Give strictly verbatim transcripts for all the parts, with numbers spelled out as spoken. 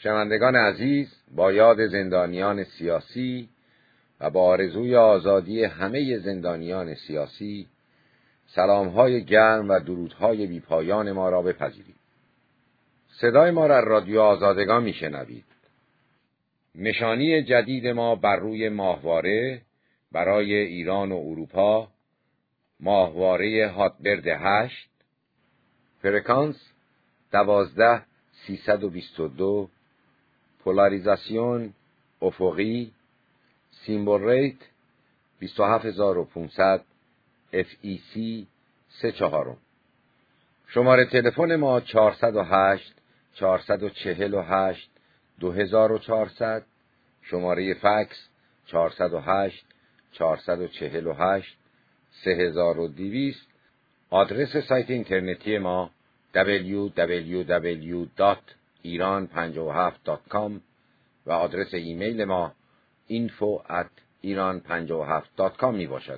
شنوندگان عزیز، با یاد زندانیان سیاسی و با آرزوی آزادی همه زندانیان سیاسی، سلام‌های گرم و درودهای بی‌پایان ما را بپذیرید. صدای ما را رادیو آزادگان میشنوید. نشانی جدید ما بر روی ماهواره برای ایران و اروپا، ماهواره هاتبرد هشت، فرکانس دوازده سیصد و بیست و دو، پولاریزاسیون افقی، سیمبل ریت بیست و هفت هزار و پانصد، اف ای سی سه چهارم. شماره تلفن ما چهارصد و هشت چهارصد و چهل و هشت دو هزار و چهارصد، شماره فکس چهارصد و هشت چهارصد و چهل و هشت سه هزار و دویست، آدرس سایت اینترنتی ما دبلیو دبلیو دبلیو دات ایران پنجاه و هفت دات کام و آدرس ایمیل ما اینفو ات ایران پنجاه و هفت دات کام می باشد.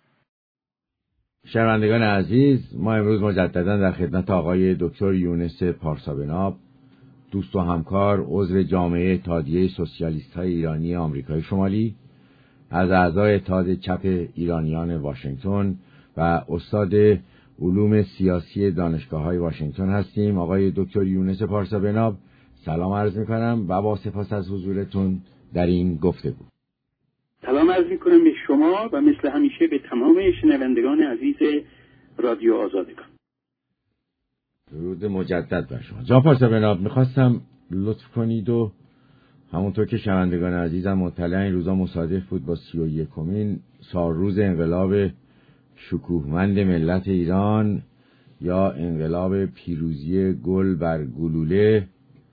شنوندگان عزیز، ما امروز مجددا در خدمت آقای دکتر یونس پارسابناب، دوست و همکار عضو جامعه اتحادیه سوسیالیست‌های ایرانی آمریکای شمالی، از اعضای اتحاد چپ ایرانیان واشنگتن و استاد علوم سیاسی دانشگاه‌های واشنگتن هستیم. آقای دکتر یونس پارسابناب، سلام عرض می‌کنم و با سپاس از حضورتون در این گفتگو. سلام عرض می‌کنم به شما و مثل همیشه به تمام شنوندگان عزیز رادیو آزادگان. درود مجدد بر شما. جناب پارسابناب، می‌خواستم لطف کنید و همونطور که شنوندگان عزیزم مطلع این روزا مصادف بود با سی و یکمین سالروز انقلاب شکوهمند ملت ایران یا انقلاب پیروزی گل بر گلوله،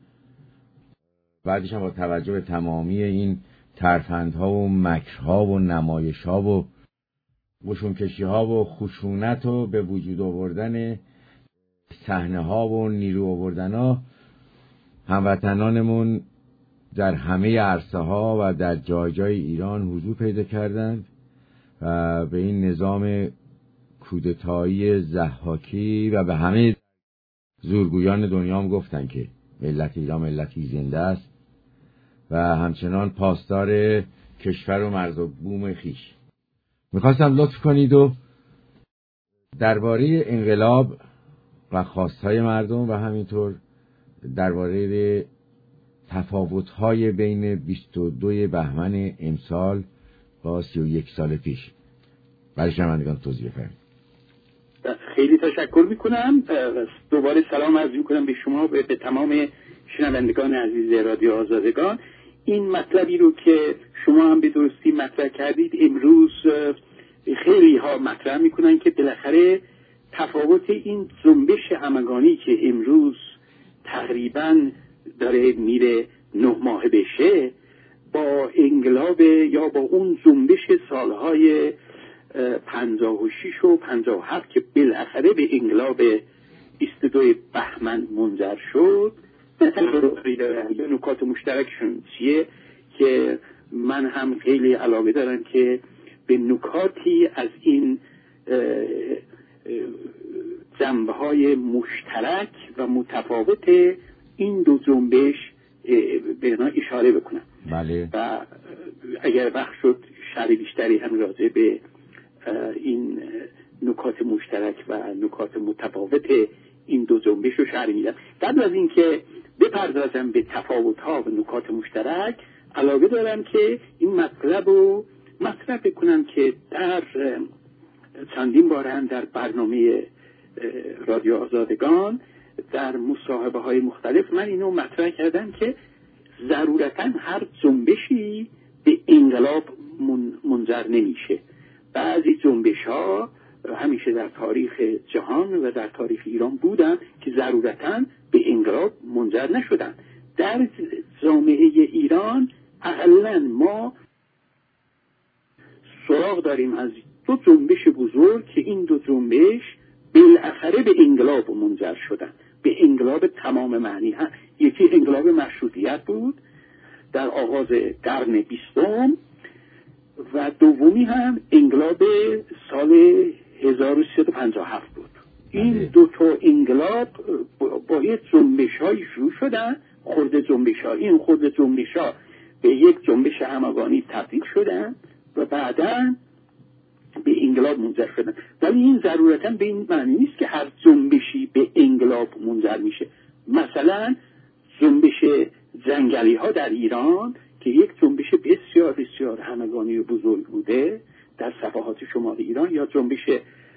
بعدش هم با توجه به تمامی این ترفندها و مکرها و نمایشها و قشونکشیها و خشونت و به وجود آوردن صحنه‌ها و نیرو آوردنها، هموطنانمون در همه عرصه‌ها و در جای جای ایران حضور پیدا کردند و به این نظام کودتایی ضحاکی و به همه زورگویان دنیا هم گفتن که ملت ایران ملتی زنده است و همچنان پاسدار کشور و مرز و بوم خیش. میخواستم لطف کنید و درباره انقلاب و خواستهای مردم و همینطور درباره تفاوت‌های بین بیست و دو بهمن امسال با سی و یک سال پیش برای شنوندگان توضیح فرمایید. خیلی تشکر میکنم. دوباره سلام عرض میکنم به شما و به تمام شنوندگان عزیز رادیو آزادگان. این مطلبی رو که شما هم به درستی مطرح کردید امروز خیلی ها مطرح میکنن که بالاخره تفاوت این جنبش همگانی که امروز تقریباً داره میره نه ماه بشه با انقلاب یا با اون جنبش سالهای پنجاه و شش و پنجاه و هفت که بالاخره به انقلاب بیست و دو بهمن منجر شد، یا نکات مشترکشون چیه که من هم خیلی علاقه دارم که به نکاتی از این جنبه‌های مشترک و متفاوت این دو جنبش به اینا اشاره بکنم. بله. و اگر وقت شد شرح بیشتری هم راجع به این نکات مشترک و نکات متفاوت این دو جنبش رو شرح میدم. قبل از اینکه بپردازم به تفاوت‌ها و نکات مشترک، علاقه دارم که این مطلب رو مطرح بکنم که در چندین بار هم در برنامه رادیو آزادگان در مصاحبه های مختلف من اینو مطرح کردم که ضرورتاً هر جنبشی به انقلاب منجر نمیشه. بعضی جنبش ها همیشه در تاریخ جهان و در تاریخ ایران بودن که ضرورتاً به انقلاب منجر نشدن. در جامعه ایران اقلاً ما سراغ داریم از دو جنبش بزرگ که این دو جنبش بالاخره به انقلاب منجر شدن، به انقلاب تمام معنی ها. یکی انقلاب مشروطیت بود در آغاز قرن بیستم و دومی هم انقلاب سال هزار و سیصد و پنجاه و هفت بود. این دو تا انقلاب با یه جنبش‌های شروع شدن، خرد جنبش‌ها. این خرد جنبش‌ها به یک جنبش همگانی تبدیل شدن و بعداً به انقلاب منجر شدن. ولی این ضرورتاً به این معنی نیست که هر جنبشی به انقلاب منجر میشه. مثلا جنبش جنگلی ها در ایران که یک جنبش بسیار بسیار همگانی و بزرگ بوده در صفحات شمال ایران، یا جنبش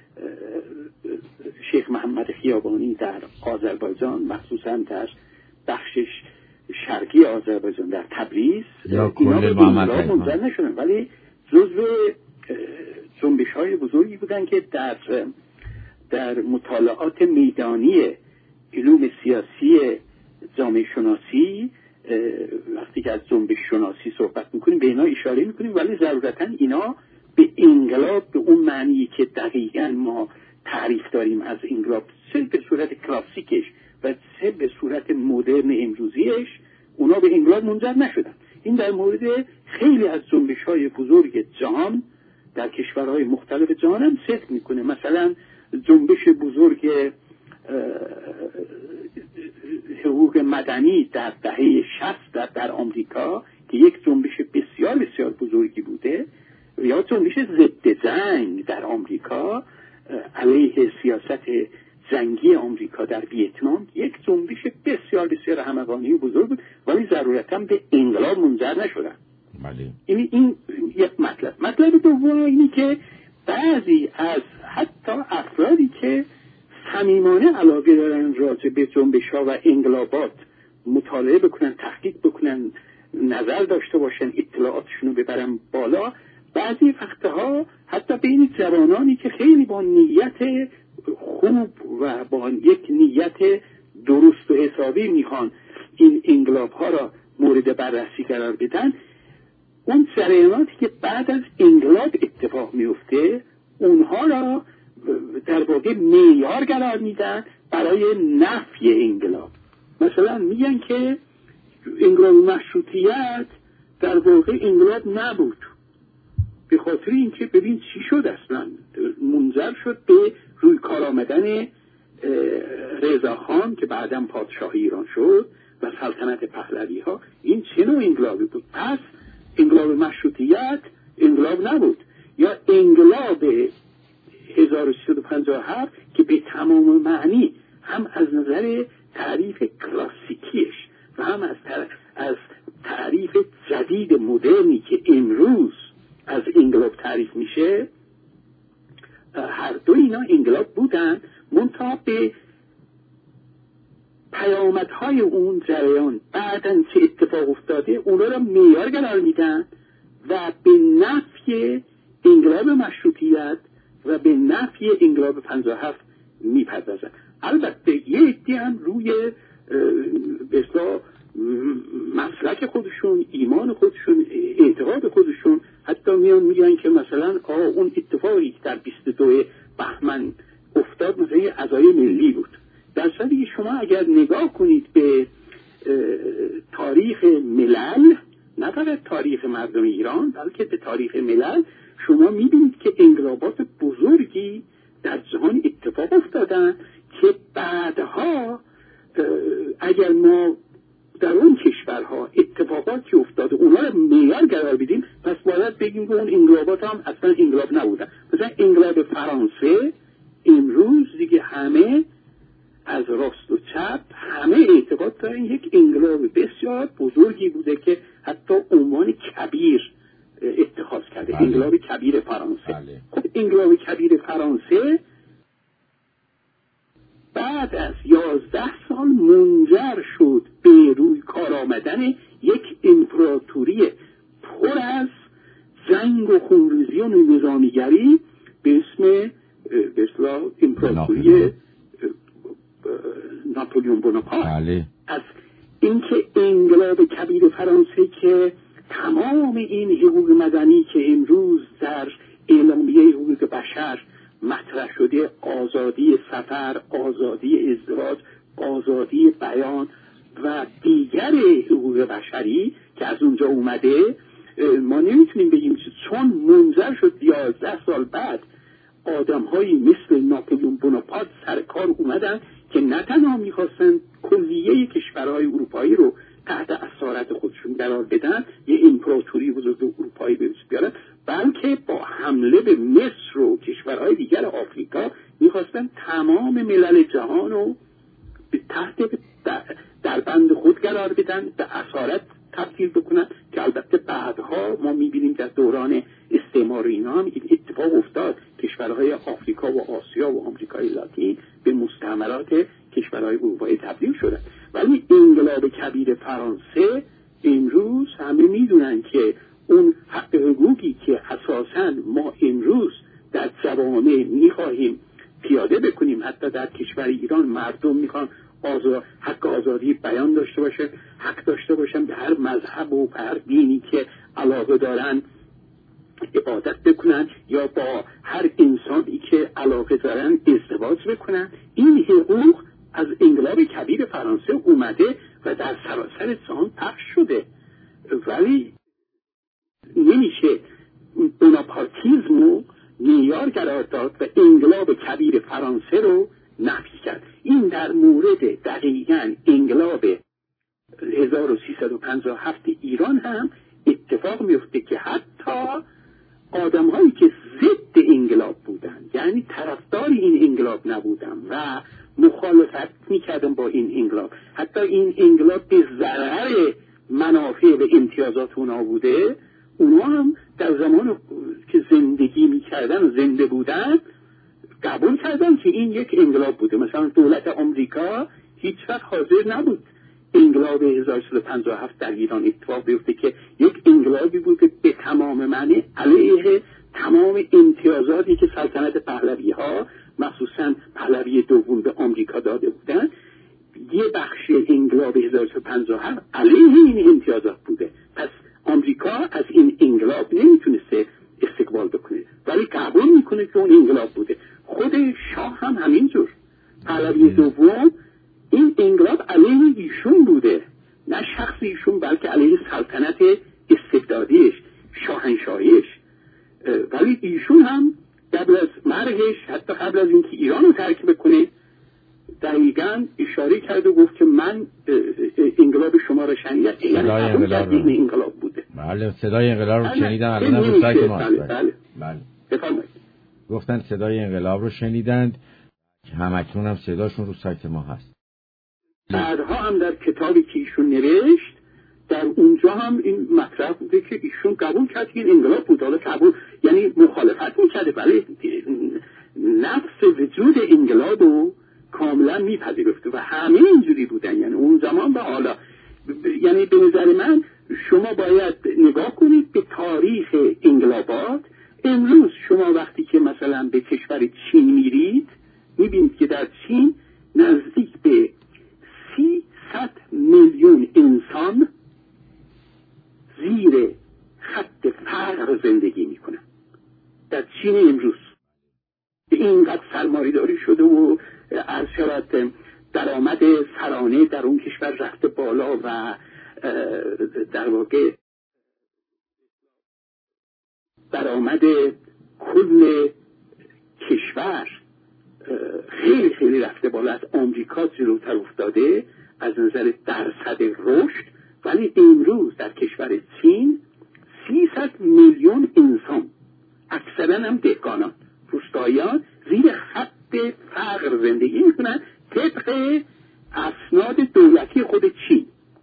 شیخ محمد خیابانی در آذربایجان، مخصوصا در بخش شرقی آذربایجان در تبریز، یا اینا کل به انقلاب منجر نشدن ولی جزو جنبش های بزرگی بودن که در در مطالعات میدانی علوم سیاسی جامعه شناسی وقتی که از جنبش شناسی صحبت میکنیم به اینا اشاره میکنیم، ولی ضرورتاً اینا به انقلاب به اون معنی که دقیقاً ما تعریف داریم از انقلاب، چه به صورت کلاسیکش و چه به صورت مدرن امروزیش، اونا به انقلاب منجر نشدن. این در مورد خیلی از جنبش‌های بزرگ جهان در کشورهای مختلف جهان هم صدق میکنه. مثلا جنبش بزرگ حقوق مدنی در دهه شصت در, در آمریکا که یک جنبش بسیار بسیار بزرگی بوده، یا جنبش ضد جنگ در آمریکا علیه سیاست جنگی آمریکا در ویتنام، یک جنبش بسیار بسیار همگانی و بزرگ بود ولی ضرورتاً به انقلاب منجر نشدن. بله. این این یک مطلب. مطلب دوم اینی که بعضی از حتی افرادی که صمیمانه علاقه دارن راجع به جنبش‌ها و انقلابات مطالعه بکنن، تحقیق بکنن، نظر داشته باشن، اطلاعاتشون رو ببرن بالا، بعضی وقتها حتی بین جوانانی که خیلی با نیت خوب و با یک نیت درست و حسابی میخوان این انقلاب‌ها را مورد بررسی قرار بدن، اون جریاناتی که بعد از انقلاب اتفاق میفته اونها را در واقع معیار قرار میدن برای نفی انقلاب. مثلا میگن که انقلاب مشروطیت در واقع انقلاب نبود، به خاطر اینکه ببین چی شد، اصلا منجر شد به روی کار آمدن رضاخان که بعداً پادشاه ایران شد و سلطنت پهلوی ها. این چه نوع انقلابی بود؟ پس انقلاب مشروطیت انقلاب نبود. یا انقلاب هزار و سیصد و پنجاه و هفت که به تمام معنی هم از نظر تعریف کلاسیکیش و هم از از تعریف جدید مدرنی که امروز از انقلاب تعریف میشه، هر دو اینا انقلاب بودن، منتها به پیامدهای اون جریان بعدن چه اتفاق افتاده اونا را معیار قرار میدن و به نفی انقلاب مشروطیت و به نفی انقلاب پنجاه و هفت میپردازن. البته یه عده هم روی به اصطلاح مسلک خودشون، ایمان خودشون، اعتقاد خودشون حتی میان میگن که مثلا آه اون اتفاقی که در بیست و دو بهمن افتاد مثلا یه عزای ملی بود، در صورتی که شما اگر نگاه کنید به تاریخ ملل، نه فقط تاریخ مردم ایران بلکه به تاریخ ملل، شما میبینید که انقلابات بزرگی در جهان اتفاق افتادن که بعدها اگر ما در اون کشورها اتفاقاتی افتاده اونا رو معیار قرار بدیم، پس باید بگیم که اون انقلابات هم اصلا انقلاب نبودن. مثلا انقلاب فرانسه امروز دیگه همه از راست و چپ همه اعتقاد دارن یک انقلاب بسیار بزرگی بوده که حتی عنوان کبیر اتخاذ کرده. بله. انقلاب کبیر فرانسه. بله. خب انقلاب کبیر فرانسه بعد از یازده سال منجر شد به روی کار آمدن یک امپراتوری پر از جنگ و خونریزی و نظامیگری به اسم به اصطلاح امپراتوری ناپلیون بوناپارت. بله. از اینکه انقلاب کبیر فرانسه که تمام این حقوق مدنی که امروز در اعلامیه حقوق بشر مطرح شده، آزادی سفر، آزادی ازدواج، آزادی بیان و دیگر حقوق بشری که از اونجا اومده، ما نمیتونیم بگیم چون منجر شد یازده سال بعد آدم‌هایی مثل ناپلیون بوناپارت سر کار اومدن که نه تنها میخواستن کلیه کشورهای اروپایی رو تحت اسارت خودشون قرار بدن، یه امپراتوری بزرگ اروپایی به وجود بیارن، بلکه با حمله به مصر و کشورهای دیگر آفریقا میخواستن تمام ملل جهان رو به تحت در بند خود قرار بدن، به اسارت تبدیل بکنن، که البته بعدها ما میبینیم در دوران استعمار اینا هم این اتفاق افتاد. کشورهای آفریقا و آسیا و آمریکای لاتین به مستعمرات کشورهای اروپایی تبدیل شدن. ولی انقلاب کبیر فرانسه امروز همه میدونن که اون حق حقوقی که اساساً ما امروز در جوامع میخواهیم پیاده بکنیم، حتی در کشور ایران مردم میخوان آزاد، حق آزادی بیان داشته باشه، حق داشته باشن به هر مذهب و به هر دینی که علاقه دارن عبادت بکنن یا با هر انسانی که علاقه دارن ازدواج بکنن. این حقوق از انقلاب کبیر فرانسه اومده و در سراسر جهان پخش شده، ولی نمیشه بناپارتیزم رو معیار قرار داد و انقلاب کبیر فرانسه رو نفی کرد. این در مورد دقیقاً انقلاب هزار و سیصد و پنجاه و هفت ایران هم اتفاق میفته که حتی آدم هایی که ضد انقلاب بودن، یعنی طرفدار این انقلاب نبودن و مخالفت میکردن با این انقلاب، حتی این انقلاب به ضرر منافع و امتیازات اونا بوده، اونا هم در زمان که زندگی میکردن و زنده بودن قبول کردن که این یک انقلاب بوده. مثلا دولت آمریکا هیچ وقت حاضر نبود انقلاب هزار و سیصد و پنجاه و هفت در ایران اتفاق بیفته که یک انقلابی بوده به تمام معنی علیه تمام امتیازاتی که سلطنت پهلوی ها مخصوصا پهلوی دوم به آمریکا داده بودن. یه بخشی انقلاب هزار و سیصد و پنجاه و هفت علیه این امتیازات بوده. پس آمریکا از این انقلاب نمیتونسته استقبال بکنه، ولی قبول میکنه که اون انقلاب بوده. خود شاه هم همینجور، پهلوی دوم این انقلاب علیه ایشون بوده، نه شخص ایشون بلکه علیه سلطنت استبدادیش، شاهنشاهیش. ولی ایشون هم قبل از مرگش، حتی قبل از اینکه ایران رو ترک بکنه، دقیقاً اشاره کرد و گفت که من انقلاب شما را شنیدم. صدای انقلاب رو انقلاب بوده. بله، صدای انقلاب رو شنیدم. الان رو سایت ما هست. بله بله. بفرمایید. گفتن صدای انقلاب رو شنیدند که همکنون هم صداشون رو سایت ما هست. بعدها هم در کتابی که ایشون نوشت در اونجا هم این مطرح بوده که ایشون قبول کرد که این انقلاب بود. حالا قبول یعنی مخالفت میکرده، ولی نفس وجود انقلاب رو کاملا میپذیرفته و همه اینجوری بودن. یعنی اون زمان و حالا یعنی به نظر من شما باید نگاه کنید به تاریخ انقلابات. امروز شما وقتی که مثلا به کشور چین میرید میبینید که در چین نزدیک به سیصد میلیون انسان زیر خط فقر زندگی میکنن در چین امروز. اینقدر سرمایه‌داری شده و عرض شود درآمد سرانه در اون کشور رفته بالا و در واقع درآمد کل کشور خیلی خیلی رفته بالا، از آمریکا جلوتر افتاده از نظر درصد رشد. ولی امروز در کشور چین سیصد میلیون انسان، اکثرا هم دهقانان، روستاییان، زیر خط فقر زندگی میکنن طبق اسناد دولتی خود چین.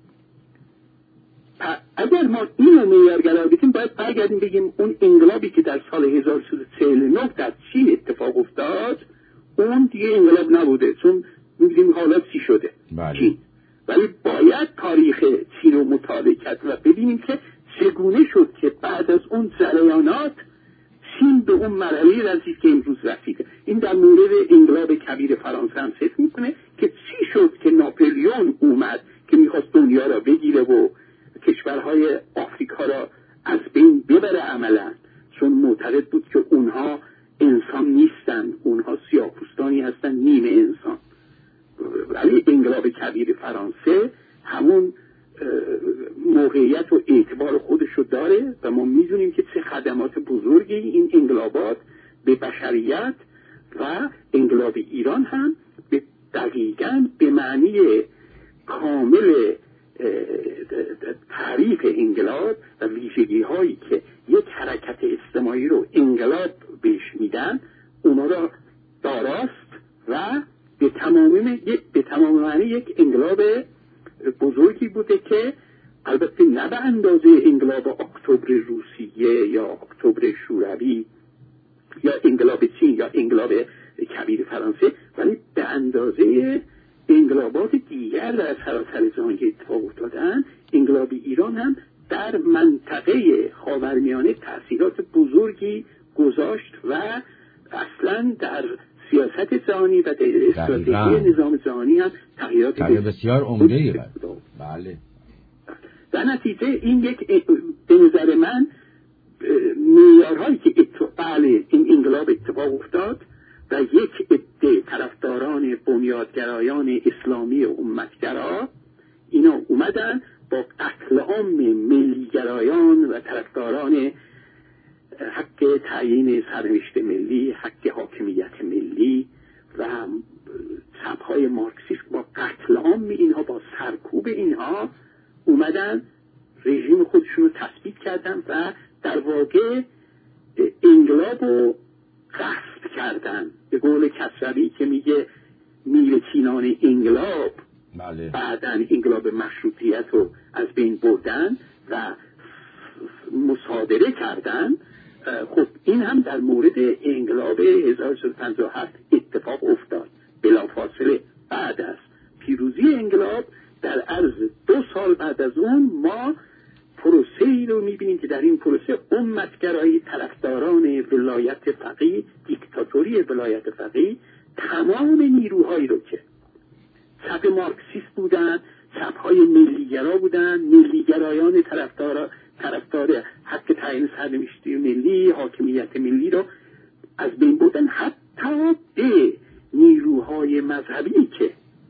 اگر ما اینو معیار قرار بدیم باید برگردیم بگیم اون انقلابی که در سال هزار و سیصد و چهل و نه در چین اتفاق افتاد اون دیگه انقلاب نبوده، چون می‌بینیم حالا چی شده بله. چین. ولی باید تاریخ چین رو مطالعه کرد و ببینیم که چگونه شد که بعد از اون جریانات چین به اون مرحله رسید که امروز رسیده. این در مورد انقلاب کبیر فرانسه هم صحبت میکنه که چی شد که ناپلیون اومد که میخواست دنیا را بگیره و کشورهای آفریقا را از بین ببره عملا، چون معتقد بود که اونها انسان نیستن، اونها سیاه‌پوستانی هستن نیمه انسان. ولی انقلاب کبیر فرانسه همون موقعیت و اعتبار خودشو داره و ما میدونیم که چه خدمات بزرگی این انقلابات به بشریت و انقلاب ایران هم به دقیقاً به معنی کامل تعریف انقلاب و ویژگی هایی که یک حرکت اجتماعی رو انقلاب بهش میدن اونا را داراست و به تمام به تمام معنی یک انقلاب بزرگی بوده که البته نه به اندازه انقلاب اکتبر روسیه یا اکتبر شوروی یا انقلاب چین یا انقلاب کبیر فرانسه، ولی به اندازه انقلابات دیگر در سراسر جهان که اتفاق افتادن، انقلاب ایران هم در منطقه خاورمیانه تأثیرات بزرگی گذاشت و اصلا در سیاست جهانی و در استراتژی نظام جهانی هم تغییرات بسیار عمده‌ای بود. بله. در نتیجه این یک به نظر من معیارهایی که بله این انقلاب اتفاق افتاد و یک عده طرفداران بنیادگرایان اسلامی امتگرا اینا اومدن با قتل عام ملیگرایان و طرفداران حق تعیین سرنوشت ملی، حق حاکمیت ملی و چپ‌های مارکسیست، با قتل عام اینها، با سرکوب اینها اومدن رژیم خودشون رو تثبیت کردن و در واقع انقلاب رو غصب کردن. به قول کسروی که میگه میرچینان انقلاب، بله. بعدن انقلاب مشروطیت رو از بین بردن و مصادره کردن. خب این هم در مورد انقلاب هزار و سیصد و پنجاه و هفت اتفاق افتاد. بلافاصله بعد از پیروزی انقلاب در عرض دو سال بعد از اون ما پروسه‌ای رو می‌بینیم که در این پروسه امتگرایی، طرفداران ولایت فقیه، دیکتاتوری ولایت فقیه، تمام نیروهایی رو که چپ مارکسیست بودن، چپ‌های ملیگرا بودن، ملیگرایان طرفدار طرفدار حق تعیین سرنوشت ملی، حاکمیت ملی رو از بین بردن، حتی به نیروهای مذهبی که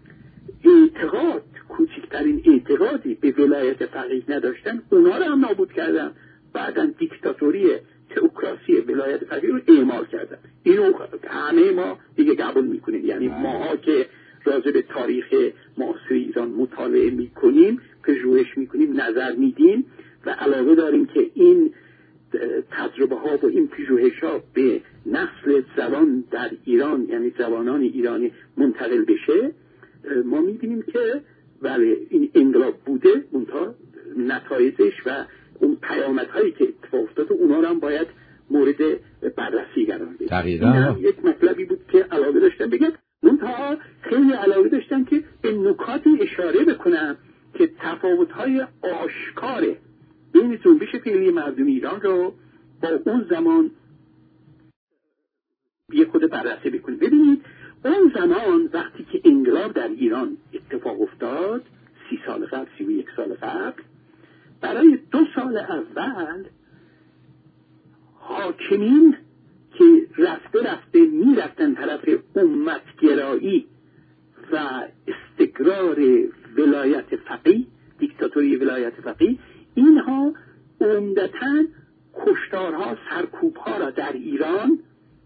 اعتقاد کوچکترین اعتقادی به ولایت فقیه نداشتن اونا رو هم نابود کردن. بعداً دیکتاتوری تئوکراسی ولایت فقیه رو اعمال کردن. اینو همه ما دیگه قبول میکنیم. یعنی ماها که راجع به تاریخ معاصر ایران مطالعه میکنیم، پژوهش میکنیم، نظر میدیم و علاقه داریم که این تجربه ها و این پژوهش ها به نسل جوان در ایران، یعنی جوانان ایرانی منتقل بشه، ما میبینیم که بله این انقلاب بوده، منتها نتایجش و اون پیامدهایی که اتفاق افتاده اونا رو هم باید مورد بررسی قرار بدیم. دقیقاً یک مطلبی بود که علاقه داشتم بگم، منتها خیلی علاقه داشتم که به نکاتی اشاره بکنم که تفاوت‌های آشکار بین جنبش فعلی مردم ایران رو با اون زمان یه خود بررسی بکنیم. ببینید اون زمان وقتی که انقلاب در ایران اتفاق افتاد، سی سال قبل، سی و یک سال قبل، برای دو سال اول حاکمین که رفته رفته می رفتن طرف امتگرایی و استقرار ولایت فقیه، دیکتاتوری ولایت فقیه، اینها عمدتاً کشتارها، سرکوبها را در ایران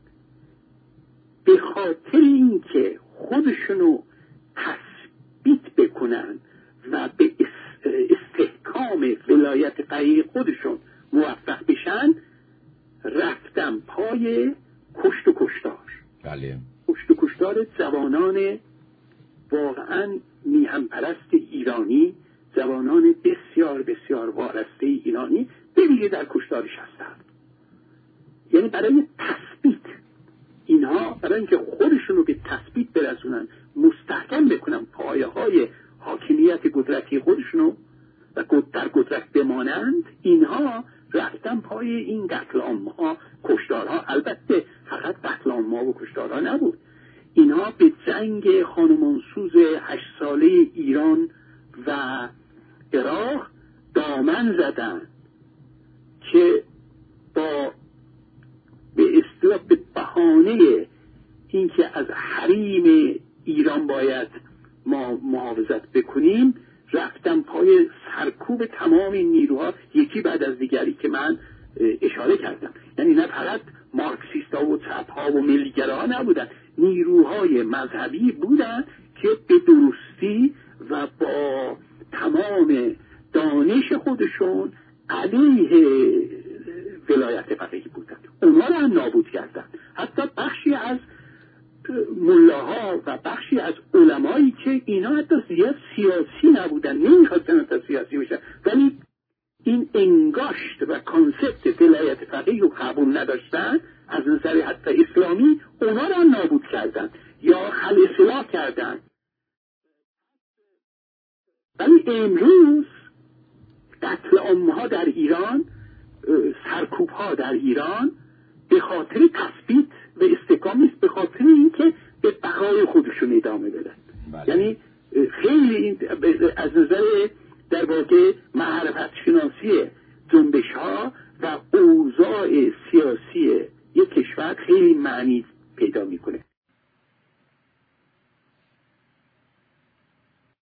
به خاطر اینکه خودشونو تثبیت بکنن و به استحکام ولایت فقیه خودشون موفق بشن، رفتن پای کشت و کشتار. بله. کشت و کشتار جوانان واقعا میهن پرست ایرانی، جوانان بسیار بسیار وارسته ایرانی، ببینید در کشتارش هستن. یعنی برای تثبیت اینها، برای اینکه خودشونو به تثبیت برسونن، مستحکم بکنن پایه های حاکمیت قدرتی خودشونو و در قدرت بمانند، اینها رفتن پای این قتل عام‌ها، کشتارها. البته فقط قتل عام‌ها و کشتارها نبود، اینها به جنگ خانمانسوز هشت ساله ایران و عراق دامن زدن که با به اصطلاح به بهانه اینکه از حریم ایران باید ما محافظت بکنیم، رفتن پای سرکوب تمام این نیروها یکی بعد از دیگری که من اشاره کردم. یعنی نه فقط مارکسیستا و چپ‌ها و ملیگراها نبودن، نیروهای مذهبی بودن که به درستی و با تمام دانش خودشون علیه ولایت فقیهی بودن. اونا رو هم نابود کردن. حتی بخشی از ملاها و بخشی از علمایی که اینا حتی زیاد سیاسی نبودن، نمیخواستن حتی سیاسی بشن، ولی این انگاشت و کانسپت ولایت فقیه رو قبول نداشتن از نظر حتی اسلامی، اونا رو هم نابود کردن یا خل اصلاح کردن. ولی امروز قتل عامها در ایران، سرکوب ها در ایران به خاطر تثبیت و استحکام نیست، به خاطر اینکه به بقای خودشون ادامه بدن. بله. یعنی خیلی این از نظر در واقع معرفت شناسی جنبش ها و اوضاع سیاسی یک کشور خیلی معنی پیدا میکنه.